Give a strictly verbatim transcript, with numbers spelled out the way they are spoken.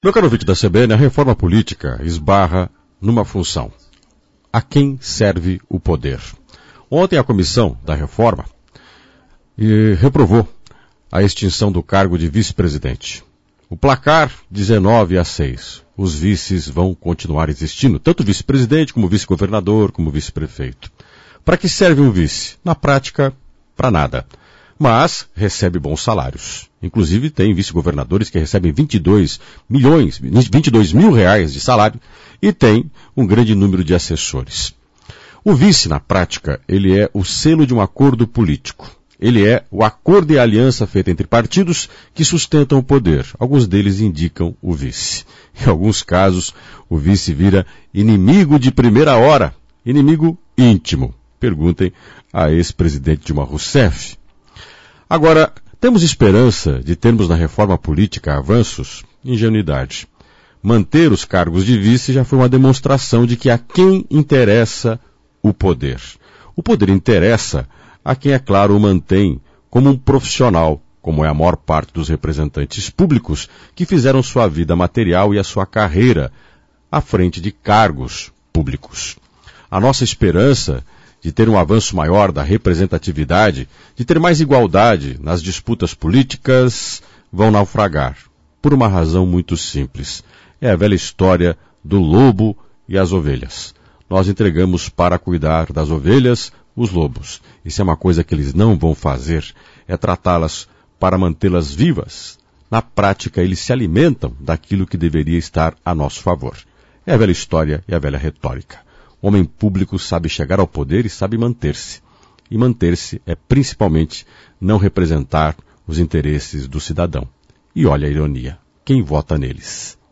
Meu caro ouvinte da C B N, a reforma política esbarra numa função. A quem serve o poder? Ontem a comissão da reforma eh, reprovou a extinção do cargo de vice-presidente. O placar, dezenove a seis. Os vices vão continuar existindo, tanto vice-presidente como vice-governador, como vice-prefeito. Para que serve um vice? Na prática, para nada. Mas recebe bons salários. Inclusive tem vice-governadores que recebem vinte e dois milhões, vinte e dois mil reais de salário e tem um grande número de assessores. O vice, na prática, ele é o selo de um acordo político. Ele é o acordo e aliança feita entre partidos que sustentam o poder. Alguns deles indicam o vice. Em alguns casos, o vice vira inimigo de primeira hora, inimigo íntimo. Perguntem a ex-presidente Dilma Rousseff. Agora, temos esperança de termos na reforma política avanços? Ingenuidade. Manter os cargos de vice já foi uma demonstração de que a quem interessa o poder. O poder interessa a quem, é claro, o mantém como um profissional, como é a maior parte dos representantes públicos que fizeram sua vida material e a sua carreira à frente de cargos públicos. A nossa esperança de ter um avanço maior da representatividade, de ter mais igualdade nas disputas políticas, vão naufragar. Por uma razão muito simples. É a velha história do lobo e as ovelhas. Nós entregamos para cuidar das ovelhas os lobos. Isso é uma coisa que eles não vão fazer, é tratá-las para mantê-las vivas. Na prática, eles se alimentam daquilo que deveria estar a nosso favor. É a velha história e a velha retórica. O homem público sabe chegar ao poder e sabe manter-se. E manter-se é principalmente não representar os interesses do cidadão. E olha a ironia, quem vota neles?